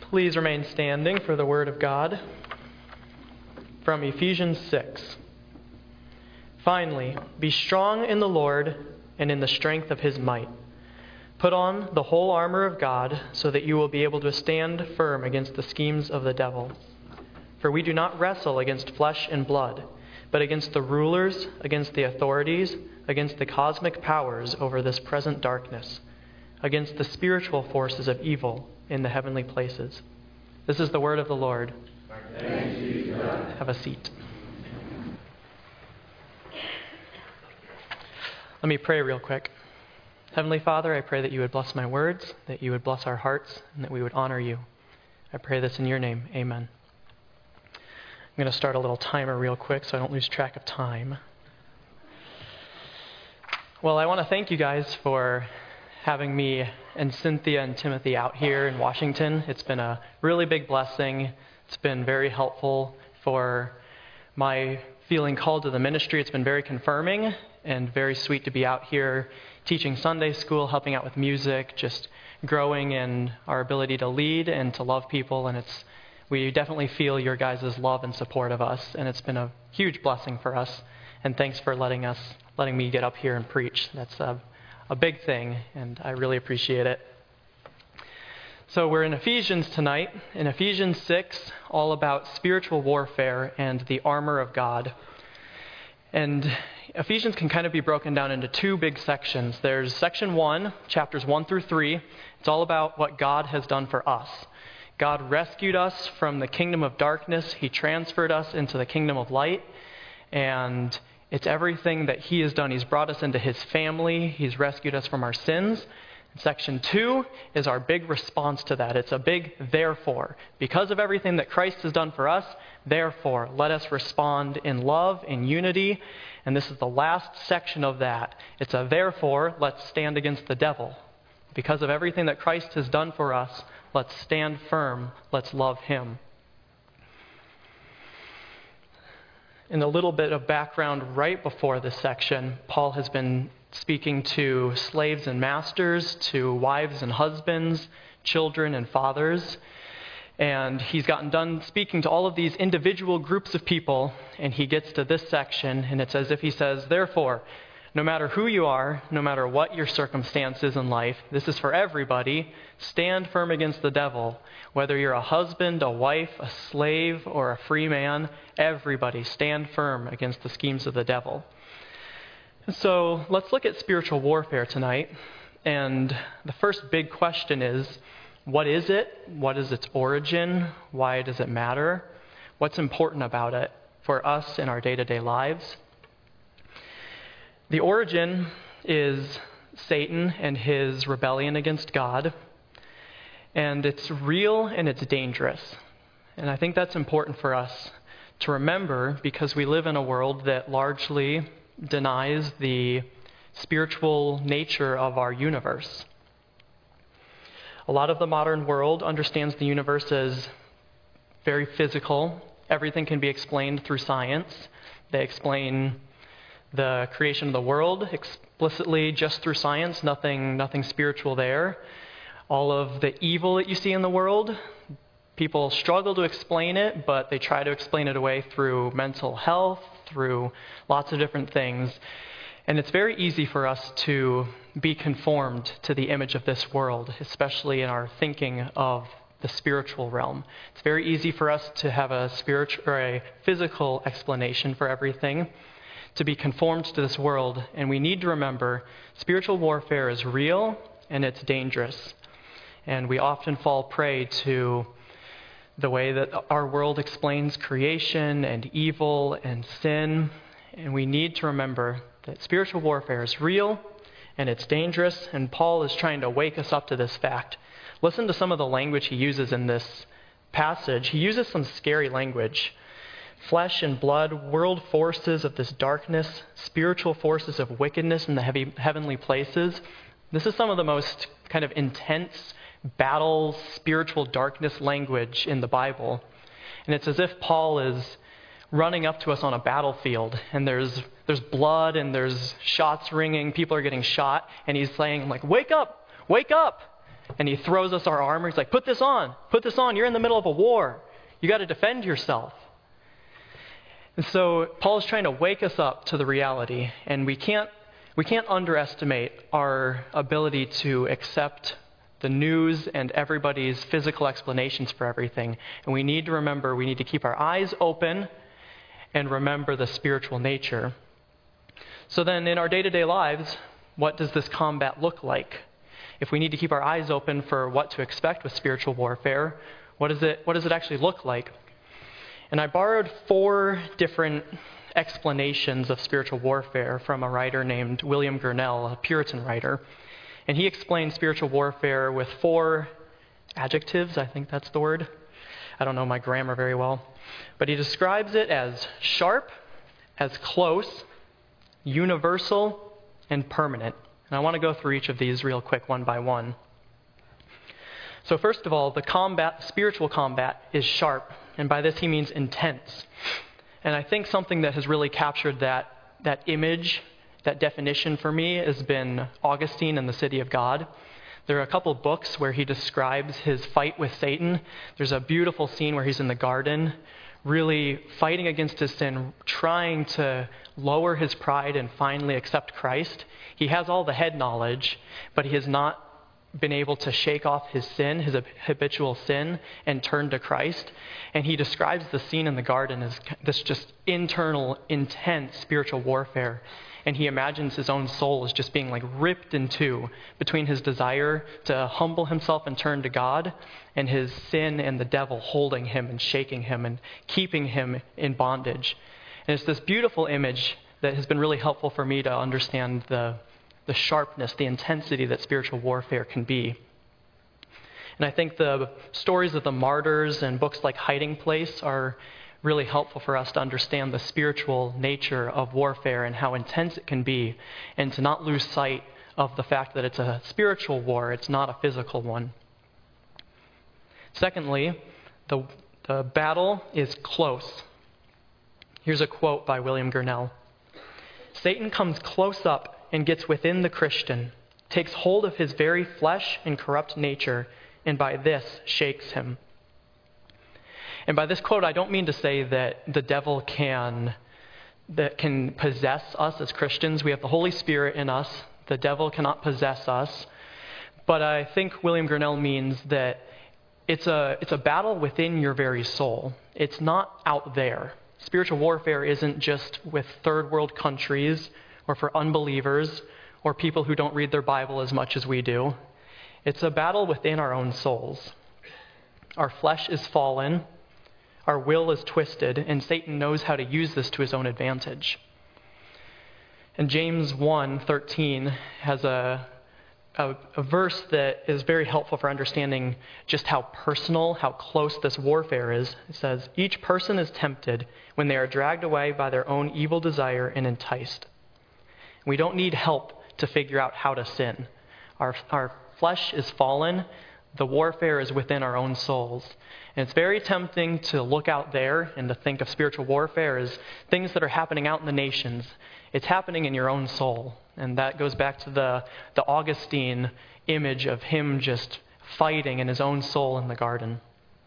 Please remain standing for the Word of God from Ephesians 6. Finally, be strong in the Lord and in the strength of His might. Put on the whole armor of God so that you will be able to stand firm against the schemes of the devil. For we do not wrestle against flesh and blood, but against the rulers, against the authorities, against the cosmic powers over this present darkness, against the spiritual forces of evil in the heavenly places. This is the word of the Lord. Thanks be to God. Have a seat. Let me pray real quick. Heavenly Father, I pray that you would bless my words, that you would bless our hearts, and that we would honor you. I pray this in your name. Amen. I'm going to start a little timer real quick so I don't lose track of time. Well, I want to thank you guys for having me and Cynthia and Timothy out here in Washington. It's been a really big blessing. It's been very helpful for my feeling called to the ministry. It's been very confirming and very sweet to be out here teaching Sunday school, helping out with music, just growing in our ability to lead and to love people. And we definitely feel your guys' love and support of us, and it's been a huge blessing for us. And thanks for letting me get up here and preach. That's a big thing, and I really appreciate it. So we're in Ephesians tonight, in Ephesians 6, all about spiritual warfare and the armor of God. And Ephesians can kind of be broken down into two big sections. There's section 1, chapters 1 through 3. It's all about what God has done for us. God rescued us from the kingdom of darkness. He transferred us into the kingdom of light. And it's everything that He has done. He's brought us into His family. He's rescued us from our sins. Section 2 is our big response to that. It's a big therefore. Because of everything that Christ has done for us, therefore, let us respond in love, in unity. And this is the last section of that. It's a therefore, let's stand against the devil. Because of everything that Christ has done for us, let's stand firm. Let's love Him. In a little bit of background right before this section, Paul has been speaking to slaves and masters, to wives and husbands, children and fathers. And he's gotten done speaking to all of these individual groups of people, and he gets to this section, and it's as if he says, therefore, no matter who you are, no matter what your circumstances in life, this is for everybody, stand firm against the devil. Whether you're a husband, a wife, a slave, or a free man, everybody stand firm against the schemes of the devil. So let's look at spiritual warfare tonight. And the first big question is, what is it? What is its origin? Why does it matter? What's important about it for us in our day-to-day lives? The origin is Satan and his rebellion against God. And it's real and it's dangerous. And I think that's important for us to remember because we live in a world that largely denies the spiritual nature of our universe. A lot of the modern world understands the universe as very physical. Everything can be explained through science. They explain the creation of the world explicitly just through science, nothing spiritual there. All of the evil that you see in the world, people struggle to explain it, but they try to explain it away through mental health, through lots of different things. And it's very easy for us to be conformed to the image of this world, especially in our thinking of the spiritual realm. It's very easy for us to have a spiritual or a physical explanation for everything, to be conformed to this world. And we need to remember spiritual warfare is real and it's dangerous. And we often fall prey to the way that our world explains creation and evil and sin. And we need to remember that spiritual warfare is real and it's dangerous. And Paul is trying to wake us up to this fact. Listen to some of the language he uses in this passage. He uses some scary language. Flesh and blood, world forces of this darkness, spiritual forces of wickedness in the heavenly places. This is some of the most kind of intense battle, spiritual darkness language in the Bible. And it's as if Paul is running up to us on a battlefield, and there's blood, and there's shots ringing, people are getting shot, and he's saying, like, wake up, And he throws us our armor. He's like, put this on. You're in the middle of a war. You got to defend yourself. And so Paul is trying to wake us up to the reality, and we can't underestimate our ability to accept the news and everybody's physical explanations for everything. And we need to remember, we need to keep our eyes open and remember the spiritual nature. So then in our day-to-day lives, what does this combat look like? If we need to keep our eyes open for what to expect with spiritual warfare, what does it actually look like? And I borrowed 4 different explanations of spiritual warfare from a writer named William Gurnall, a Puritan writer. And he explained spiritual warfare with 4 adjectives, I think that's the word. I don't know my grammar very well. But he describes it as sharp, as close, universal, and permanent. And I want to go through each of these real quick, one by one. So first of all, the spiritual combat is sharp. And by this he means intense. And I think something that has really captured that image, that definition for me, has been Augustine and the City of God. There are a couple of books where he describes his fight with Satan. There's a beautiful scene where he's in the garden, really fighting against his sin, trying to lower his pride and finally accept Christ. He has all the head knowledge, but he has not been able to shake off his sin, his habitual sin, and turn to Christ. And he describes the scene in the garden as this just internal, intense spiritual warfare. And he imagines his own soul as just being like ripped in two between his desire to humble himself and turn to God and his sin and the devil holding him and shaking him and keeping him in bondage. And it's this beautiful image that has been really helpful for me to understand the sharpness, the intensity that spiritual warfare can be. And I think the stories of the martyrs and books like Hiding Place are really helpful for us to understand the spiritual nature of warfare and how intense it can be, and to not lose sight of the fact that it's a spiritual war, it's not a physical one. Secondly, the battle is close. Here's a quote by William Gurnall. Satan comes close up and gets within the Christian, takes hold of his very flesh and corrupt nature, and by this shakes him. And by this quote, I don't mean to say that the devil can possess us as Christians. We have the Holy Spirit in us. The devil cannot possess us. But I think William Gurnall means that it's a battle within your very soul. It's not out there. Spiritual warfare isn't just with third world countries or for unbelievers or people who don't read their Bible as much as we do. It's a battle within our own souls. Our flesh is fallen. Our will is twisted, and Satan knows how to use this to his own advantage. And James 1:13 has a verse that is very helpful for understanding just how personal, how close this warfare is. It says, "Each person is tempted when they are dragged away by their own evil desire and enticed." We don't need help to figure out how to sin. Our flesh is fallen. The warfare is within our own souls. And it's very tempting to look out there and to think of spiritual warfare as things that are happening out in the nations. It's happening in your own soul. And that goes back to the Augustine image of him just fighting in his own soul in the garden.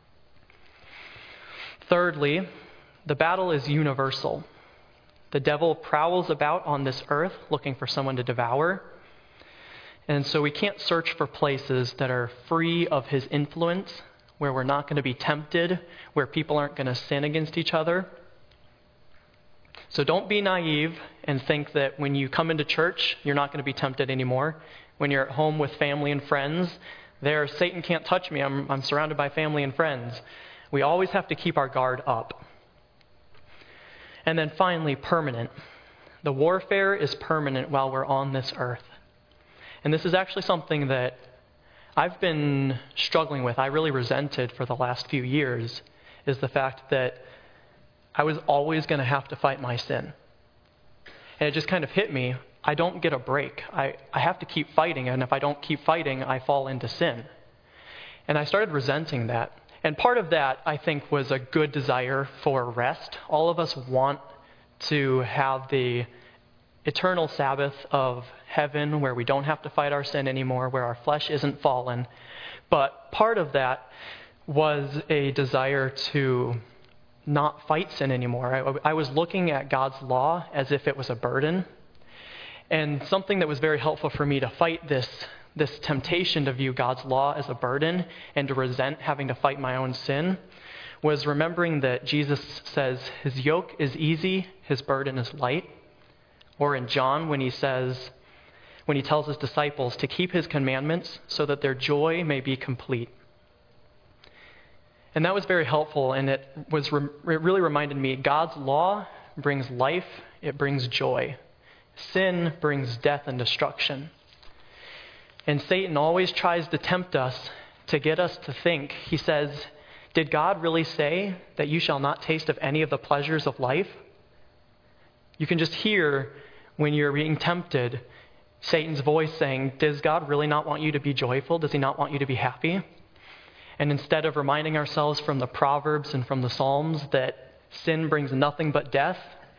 Thirdly, the battle is universal. The devil prowls about on this earth looking for someone to devour. And so we can't search for places that are free of his influence, where we're not going to be tempted, where people aren't going to sin against each other. So don't be naive and think that when you come into church, you're not going to be tempted anymore. When you're at home with family and friends, Satan can't touch me. I'm surrounded by family and friends. We always have to keep our guard up. And then finally, permanent. The warfare is permanent while we're on this earth. And this is actually something that I've been struggling with. I really resented for the last few years, is the fact that I was always going to have to fight my sin. And it just kind of hit me. I don't get a break. I have to keep fighting, and if I don't keep fighting, I fall into sin. And I started resenting that. And part of that, I think, was a good desire for rest. All of us want to have the eternal Sabbath of heaven where we don't have to fight our sin anymore, where our flesh isn't fallen. But part of that was a desire to not fight sin anymore. I was looking at God's law as if it was a burden. And something that was very helpful for me to fight this temptation to view God's law as a burden and to resent having to fight my own sin was remembering that Jesus says his yoke is easy, his burden is light. Or in John when he tells his disciples to keep his commandments so that their joy may be complete. And that was very helpful, and it really reminded me God's law brings life, it brings joy. Sin brings death and destruction. And Satan always tries to tempt us to get us to think. He says, did God really say that you shall not taste of any of the pleasures of life? You can just hear when you're being tempted Satan's voice saying, does God really not want you to be joyful? Does he not want you to be happy? And instead of reminding ourselves from the Proverbs and from the Psalms that sin brings nothing but death,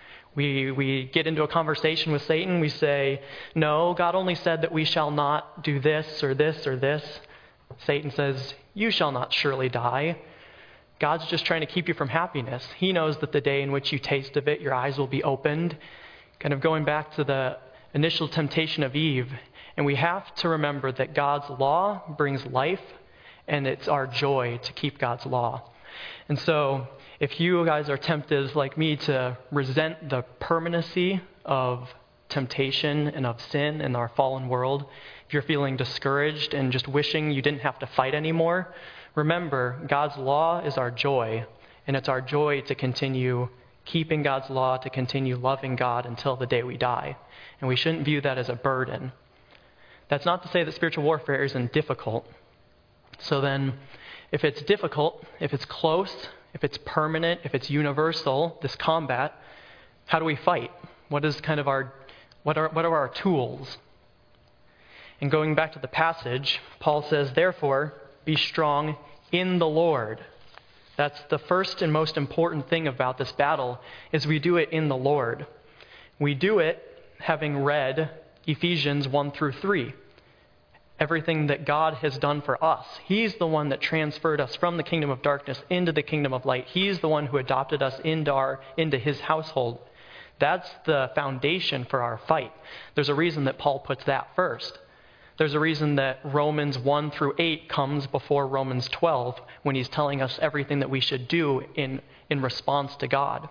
we get into a conversation with Satan. We say, no, God only said that we shall not do this or this or this. Satan says, you shall not surely die. God's just trying to keep you from happiness. He knows that the day in which you taste of it, your eyes will be opened. Kind of going back to the initial temptation of Eve. And we have to remember that God's law brings life, and it's our joy to keep God's law. And so if you guys are tempted like me to resent the permanency of temptation and of sin in our fallen world, if you're feeling discouraged and just wishing you didn't have to fight anymore, remember God's law is our joy, and it's our joy to continue keeping God's law, to continue loving God until the day we die. And we shouldn't view that as a burden. That's not to say that spiritual warfare isn't difficult. So then, if it's difficult, if it's close, if it's permanent, if it's universal, this combat, how do we fight? What are our tools? And going back to the passage, Paul says, therefore, be strong in the Lord. That's the first and most important thing about this battle, is we do it in the Lord. We do it having read Ephesians 1 through 3. Everything that God has done for us. He's the one that transferred us from the kingdom of darkness into the kingdom of light. He's the one who adopted us into his household. That's the foundation for our fight. There's a reason that Paul puts that first. There's a reason that Romans 1 through 8 comes before Romans 12 when he's telling us everything that we should do in response to God.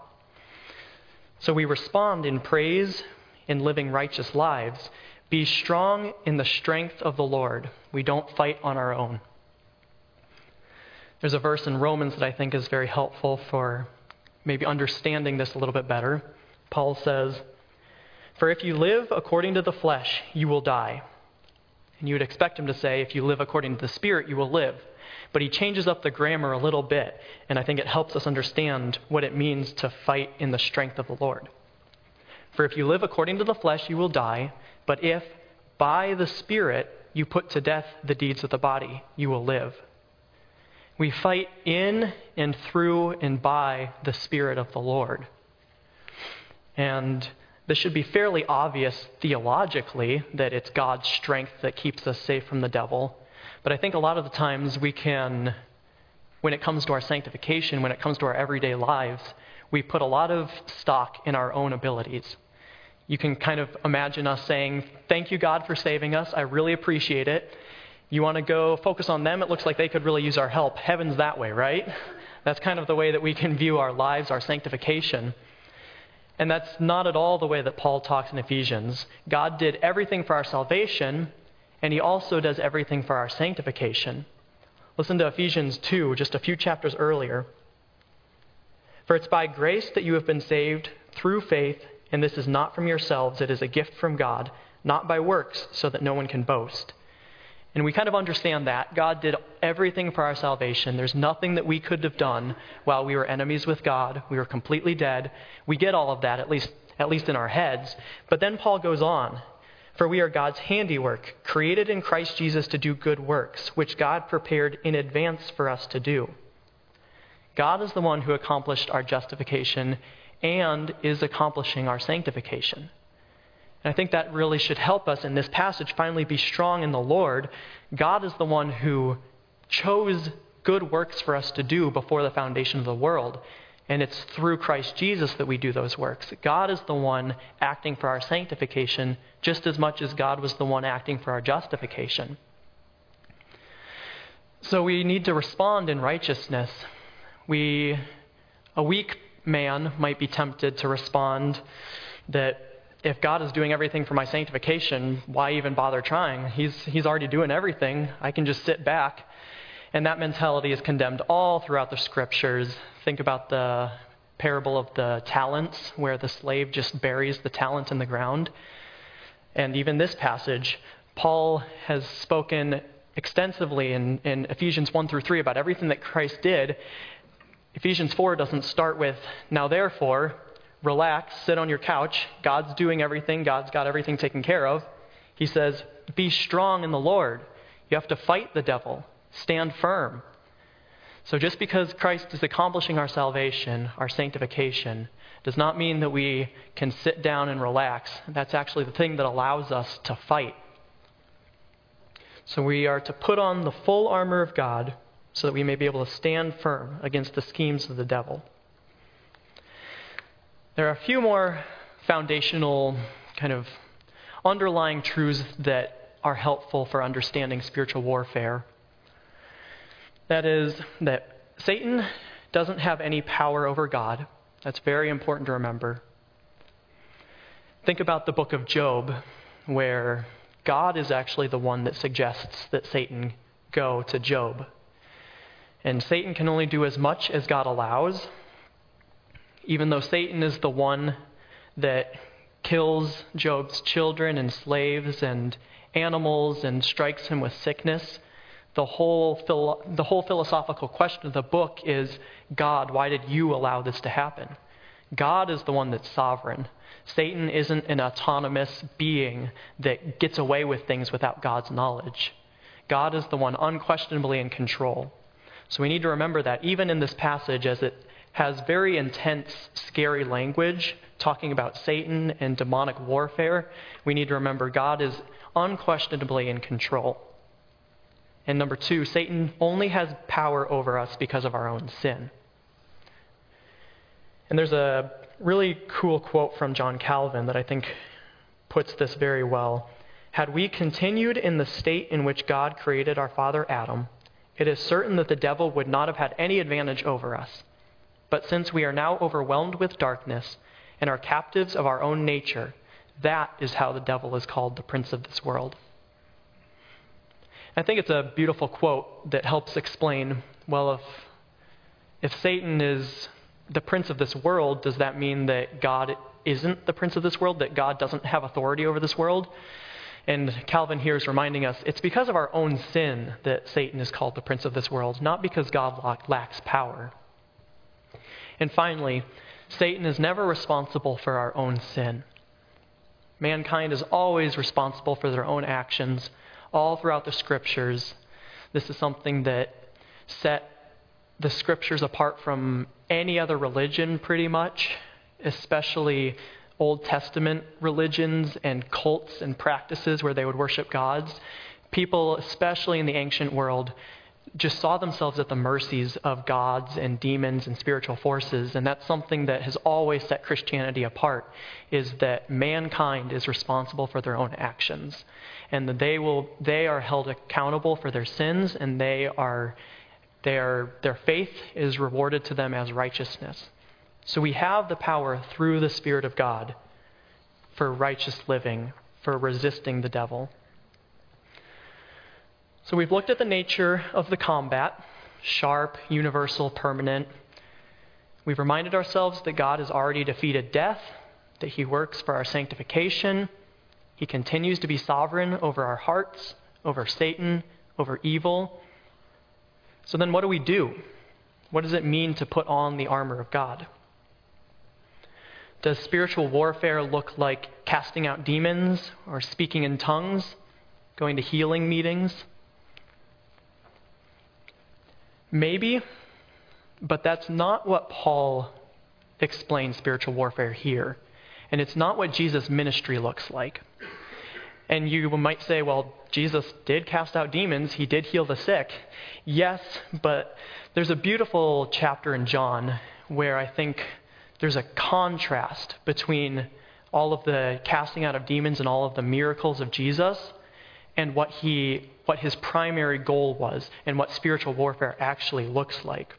So we respond in praise, in living righteous lives. Be strong in the strength of the Lord. We don't fight on our own. There's a verse in Romans that I think is very helpful for maybe understanding this a little bit better. Paul says, for if you live according to the flesh, you will die. And you would expect him to say, if you live according to the Spirit, you will live. But he changes up the grammar a little bit, and I think it helps us understand what it means to fight in the strength of the Lord. For if you live according to the flesh, you will die. But if by the Spirit you put to death the deeds of the body, you will live. We fight in and through and by the Spirit of the Lord. And this should be fairly obvious theologically that it's God's strength that keeps us safe from the devil. But I think a lot of the times we can, when it comes to our sanctification, when it comes to our everyday lives, we put a lot of stock in our own abilities. You can kind of imagine us saying, thank you, God, for saving us. I really appreciate it. You want to go focus on them? It looks like they could really use our help. Heaven's that way, right? That's kind of the way that we can view our lives, our sanctification. And that's not at all the way that Paul talks in Ephesians. God did everything for our salvation, and he also does everything for our sanctification. Listen to Ephesians 2, just a few chapters earlier. For it's by grace that you have been saved through faith, and this is not from yourselves, it is a gift from God, not by works, so that no one can boast. And we kind of understand that. God did everything for our salvation. There's nothing that we could have done while we were enemies with God. We were completely dead. We get all of that, at least in our heads. But then Paul goes on. For we are God's handiwork, created in Christ Jesus to do good works, which God prepared in advance for us to do. God is the one who accomplished our justification and is accomplishing our sanctification. And I think that really should help us in this passage finally be strong in the Lord. God is the one who chose good works for us to do before the foundation of the world. And it's through Christ Jesus that we do those works. God is the one acting for our sanctification just as much as God was the one acting for our justification. So we need to respond in righteousness. A weak man might be tempted to respond that if God is doing everything for my sanctification, why even bother trying? He's already doing everything. I can just sit back. And that mentality is condemned all throughout the scriptures. Think about the parable of the talents, where the slave just buries the talent in the ground. And even this passage, Paul has spoken extensively in Ephesians 1 through 3 about everything that Christ did. Ephesians 4 doesn't start with, now therefore, relax, sit on your couch. God's doing everything. God's got everything taken care of. He says, be strong in the Lord. You have to fight the devil. Stand firm. So just because Christ is accomplishing our salvation, our sanctification, does not mean that we can sit down and relax. That's actually the thing that allows us to fight. So we are to put on the full armor of God so that we may be able to stand firm against the schemes of the devil. There are a few more foundational kind of underlying truths that are helpful for understanding spiritual warfare. That is that Satan doesn't have any power over God. That's very important to remember. Think about the book of Job, where God is actually the one that suggests that Satan go to Job. And Satan can only do as much as God allows. Even though Satan is the one that kills Job's children and slaves and animals and strikes him with sickness, the whole philosophical question of the book is, God, why did you allow this to happen? God is the one that's sovereign. Satan isn't an autonomous being that gets away with things without God's knowledge. God is the one unquestionably in control. So we need to remember that even in this passage, as it has very intense, scary language talking about Satan and demonic warfare, we need to remember God is unquestionably in control. And number two, Satan only has power over us because of our own sin. And there's a really cool quote from John Calvin that I think puts this very well. Had we continued in the state in which God created our father Adam, it is certain that the devil would not have had any advantage over us. But since we are now overwhelmed with darkness and are captives of our own nature, that is how the devil is called the prince of this world. I think it's a beautiful quote that helps explain, well, if Satan is the prince of this world, does that mean that God isn't the prince of this world, that God doesn't have authority over this world? And Calvin here is reminding us it's because of our own sin that Satan is called the prince of this world, not because God lacks power. And finally, Satan is never responsible for our own sin. Mankind is always responsible for their own actions. All throughout the scriptures, this is something that set the scriptures apart from any other religion pretty much, especially Old Testament religions and cults and practices where they would worship gods. People, especially in the ancient world, just saw themselves at the mercies of gods and demons and spiritual forces. And that's something that has always set Christianity apart, is that mankind is responsible for their own actions. And that they are held accountable for their sins, and their faith is rewarded to them as righteousness. So we have the power through the Spirit of God for righteous living, for resisting the devil. So we've looked at the nature of the combat, sharp, universal, permanent. We've reminded ourselves that God has already defeated death, that he works for our sanctification. He continues to be sovereign over our hearts, over Satan, over evil. So then what do we do? What does it mean to put on the armor of God? Does spiritual warfare look like casting out demons or speaking in tongues, going to healing meetings? Maybe, but that's not what Paul explains spiritual warfare here. And it's not what Jesus' ministry looks like. And you might say, well, Jesus did cast out demons. He did heal the sick. Yes, but there's a beautiful chapter in John where I think there's a contrast between all of the casting out of demons and all of the miracles of Jesus and what his primary goal was and what spiritual warfare actually looks like.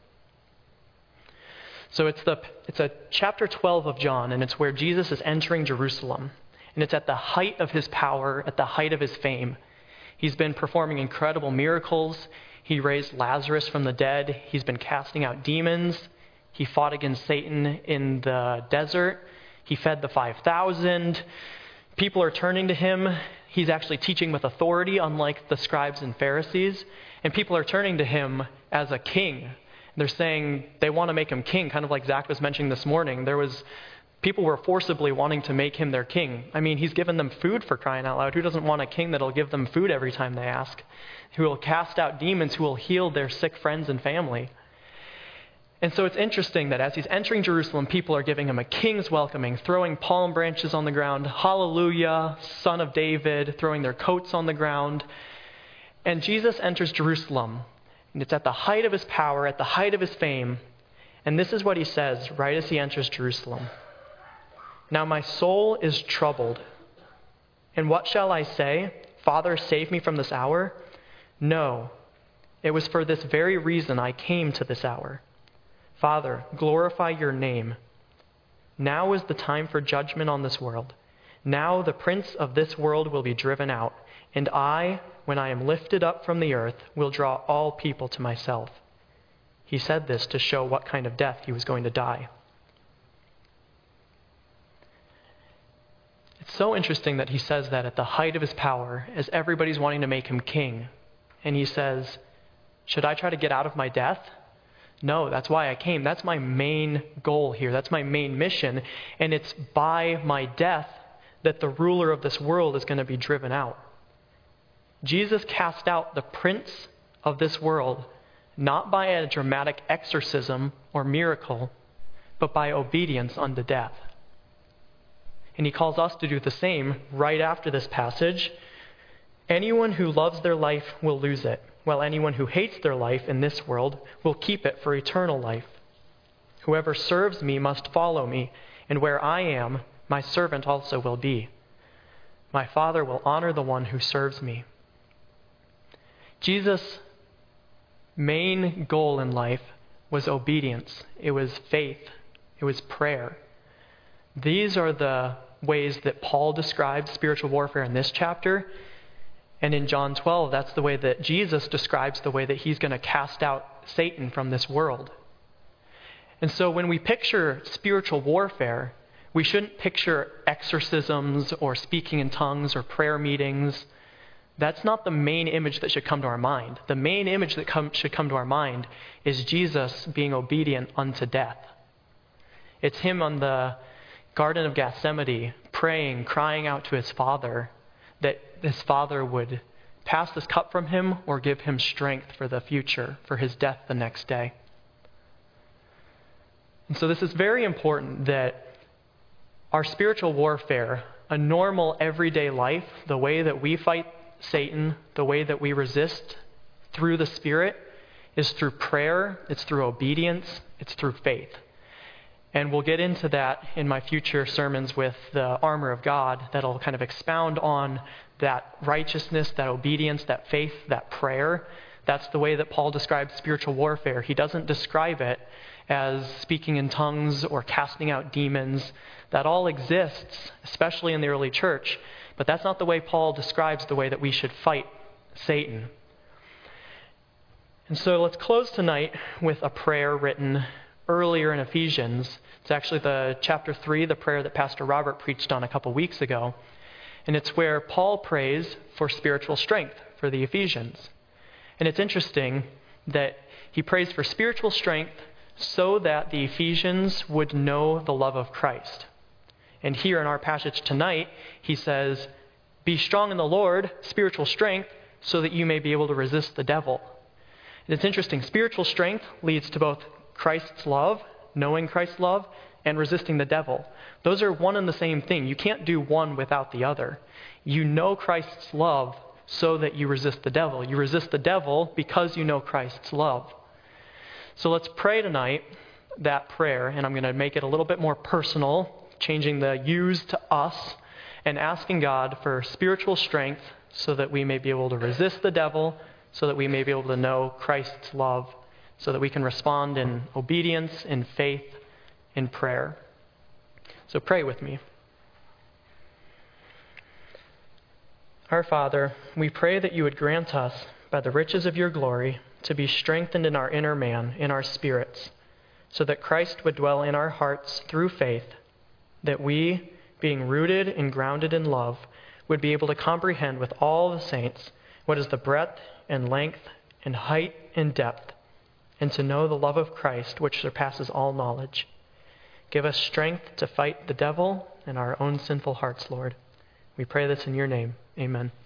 So it's a chapter 12 of John, and it's where Jesus is entering Jerusalem. And it's at the height of his power, at the height of his fame. He's been performing incredible miracles. He raised Lazarus from the dead. He's been casting out demons. He fought against Satan in the desert. He fed the 5,000. People are turning to him. He's actually teaching with authority, unlike the scribes and Pharisees. And people are turning to him as a king. They're saying they want to make him king, kind of like Zach was mentioning this morning. People were forcibly wanting to make him their king. I mean, he's given them food, for crying out loud. Who doesn't want a king that'll give them food every time they ask? Who will cast out demons, who will heal their sick friends and family. And so it's interesting that as he's entering Jerusalem, people are giving him a king's welcoming, throwing palm branches on the ground. Hallelujah, Son of David, throwing their coats on the ground. And Jesus enters Jerusalem, and it's at the height of his power, at the height of his fame. And this is what he says right as he enters Jerusalem. Now my soul is troubled. And what shall I say? Father, save me from this hour? No, it was for this very reason I came to this hour. Father, glorify your name. Now is the time for judgment on this world. Now the prince of this world will be driven out, and I, when I am lifted up from the earth, will draw all people to myself. He said this to show what kind of death he was going to die. It's so interesting that he says that at the height of his power, as everybody's wanting to make him king. And he says, should I try to get out of my death? No, that's why I came. That's my main goal here. That's my main mission. And it's by my death that the ruler of this world is going to be driven out. Jesus cast out the prince of this world, not by a dramatic exorcism or miracle, but by obedience unto death. And he calls us to do the same right after this passage. Anyone who loves their life will lose it, while anyone who hates their life in this world will keep it for eternal life. Whoever serves me must follow me, and where I am, my servant also will be. My Father will honor the one who serves me. Jesus' main goal in life was obedience. It was faith. It was prayer. These are the ways that Paul describes spiritual warfare in this chapter. And in John 12, that's the way that Jesus describes the way that he's going to cast out Satan from this world. And so when we picture spiritual warfare, we shouldn't picture exorcisms or speaking in tongues or prayer meetings. That's not the main image that should come to our mind. The main image that should come to our mind is Jesus being obedient unto death. It's him on the Garden of Gethsemane praying, crying out to his Father, that his Father would pass this cup from him or give him strength for the future, for his death the next day. And so this is very important that our spiritual warfare, a normal everyday life, the way that we fight Satan, the way that we resist through the Spirit, is through prayer, it's through obedience, it's through faith. And we'll get into that in my future sermons with the armor of God that'll kind of expound on that righteousness, that obedience, that faith, that prayer. That's the way that Paul describes spiritual warfare. He doesn't describe it as speaking in tongues or casting out demons. That all exists, especially in the early church. But that's not the way Paul describes the way that we should fight Satan. And so let's close tonight with a prayer written earlier in Ephesians. It's actually the chapter 3, the prayer that Pastor Robert preached on a couple weeks ago. And it's where Paul prays for spiritual strength for the Ephesians. And it's interesting that he prays for spiritual strength so that the Ephesians would know the love of Christ. And here in our passage tonight, he says, be strong in the Lord, spiritual strength, so that you may be able to resist the devil. And it's interesting, spiritual strength leads to both Christ's love, knowing Christ's love, and resisting the devil. Those are one and the same thing. You can't do one without the other. You know Christ's love so that you resist the devil. You resist the devil because you know Christ's love. So let's pray tonight that prayer, and I'm going to make it a little bit more personal, changing the yous to us, and asking God for spiritual strength so that we may be able to resist the devil, so that we may be able to know Christ's love, so that we can respond in obedience, in faith, in prayer. So pray with me. Our Father, we pray that you would grant us, by the riches of your glory, to be strengthened in our inner man, in our spirits, so that Christ would dwell in our hearts through faith, that we, being rooted and grounded in love, would be able to comprehend with all the saints what is the breadth and length and height and depth, and to know the love of Christ which surpasses all knowledge. Give us strength to fight the devil and our own sinful hearts, Lord. We pray this in your name. Amen.